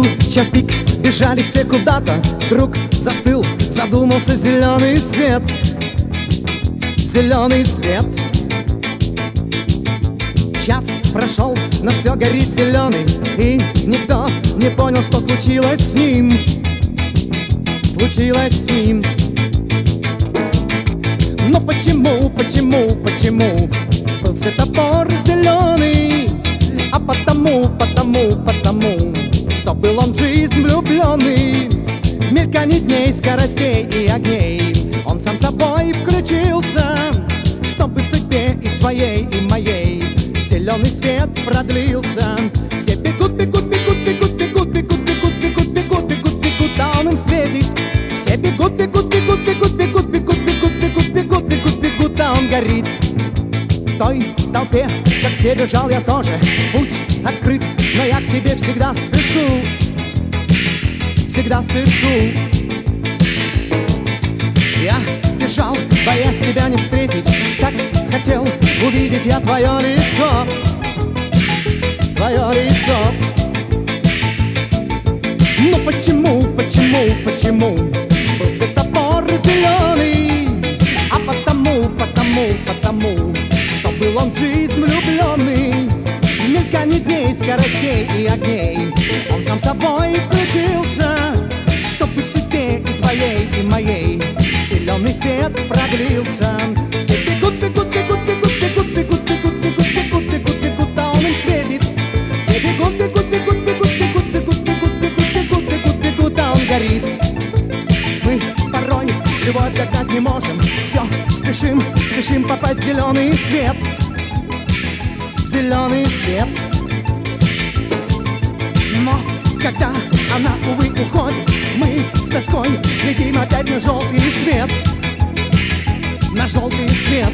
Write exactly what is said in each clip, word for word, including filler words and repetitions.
час пик, бежали все куда-то. Вдруг застыл, задумался зеленый свет. Зеленый свет. Час прошел, но все горит зеленый, и никто не понял, что случилось с ним. Случилось с ним. Но почему, почему, почему был светофор зеленый? А потому, потому, потому, что был он в жизнь влюбленный. В мельканье дней, скоростей и огней он сам собой включился, чтобы в судьбе и в твоей, и моей зеленый свет продлился. Все бегут, бегут, бегут, бегут, бегут, бегут, бегут, бегут, бегут, бегут, бегут, а он им светит. Все бегут, бегут, бегут, бегут, бегут, бегут, бегут, бегут, бегут, бегут, бегут, а он горит. В той толпе, как все, бежал я тоже. Путь открыт, но я к тебе всегда спешу. Всегда спешу. Я бежал, боясь тебя не встретить. Так хотел увидеть я твое лицо. Твое лицо. Но почему, почему, почему был светофор зеленый? А потому, потому, потому, что был он в жизнь влюбленный. В мельканье дней, скоростей и огней он сам собой включился, чтобы в себе и твоей, и моей зеленый свет продлился. Все бегут, бегут, бегут, бегут, бегут, бегут, бегут, бегут, бегут, бегут, бегут, а он им светит. Все бегут, бегут, бегут, бегут, бегут, бегут, бегут, бегут, бегут, бегут, бегут, а он горит. Мы порой любовь догнать не можем. Все, спешим, спешим попасть в зеленый свет. В зеленый свет. Но когда она, увы, уходит, мы с тоской глядим опять на желтый свет. На желтый свет.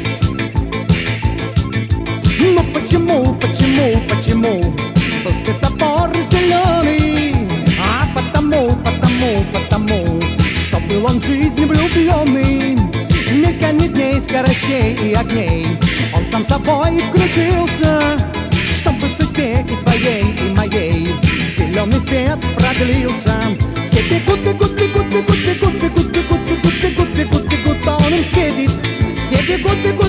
Но почему, почему, почему был светофор зеленый? А потому, потому, потому, что был он в жизни влюбленный. В мельканье дней, скоростей и огней он сам собой включился, чтобы в судьбе и твоей, и моей зеленый свет продлился. Все бегут, бегут, бегут, бегут, бегут, бегут, бегут, бегут, бегут, бегут, бегут, а он им светит. Все бегут, бегут,